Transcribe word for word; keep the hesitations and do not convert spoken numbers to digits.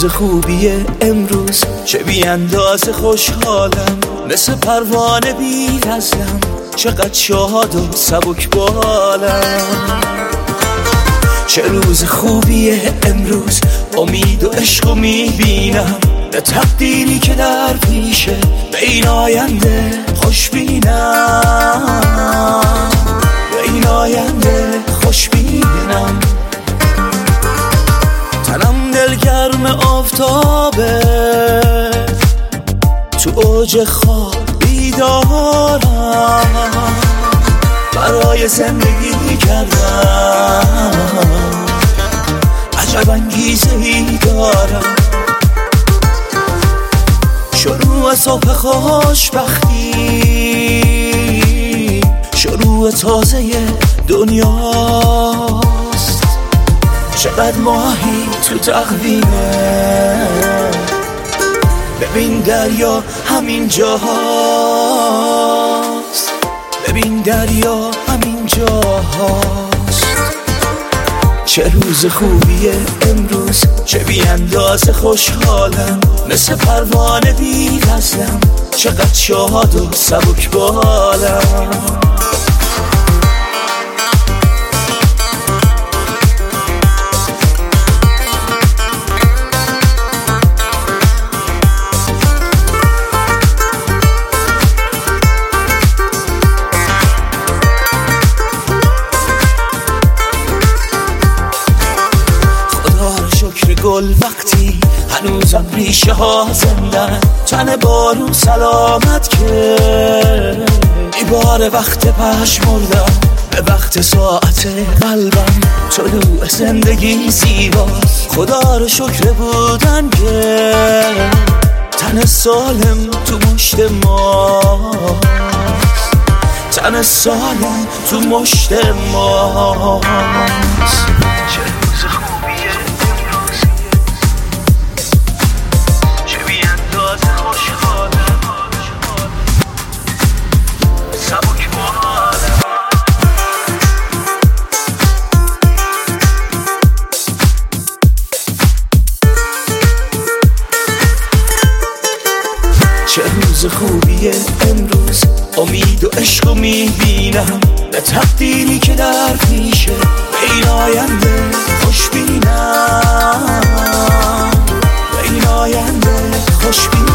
روز خوبیه امروز، چه بی اندازه خوشحالم، مثل پروانه بی وزنم، چقدر شاد و سبک بالم. چه روز خوبیه امروز، امید و عشق میبینم، به تقدیری که در پیشه، به این آینده خوش بینم، به این آینده خوش بینم. تنم دلگرم آفتابه، تو اوج خواب بیدارم، برای زندگی کردم عجب انگیزه ای دارم. شروع صبح خوشبختی، شروع تازه دنیاست، چقدر ماهی تو تقویمه، ببین دریا همین جاهاست، ببین دریا همین جاهاست. چه روز خوبیه امروز، چه بی اندازه خوشحالم، مثل پروانه بی وزنم، چقدر شاد و سبک بالم. گل وقتی هنوزم ریشه ها زندن، تن بارون سلامت که ایبار وقت پشمردم، به وقت ساعت قلبم طلوع زندگی زیباست. خدا رو شکر بودن که تن سالم تو مشت ماست، تن سالم تو مشت ماست. چه روز خوبیه امروز، امید و عشق رو میبینم، به تقدیری که در پیشه، به این آینده خوش بینم، به این آینده خوش بینم.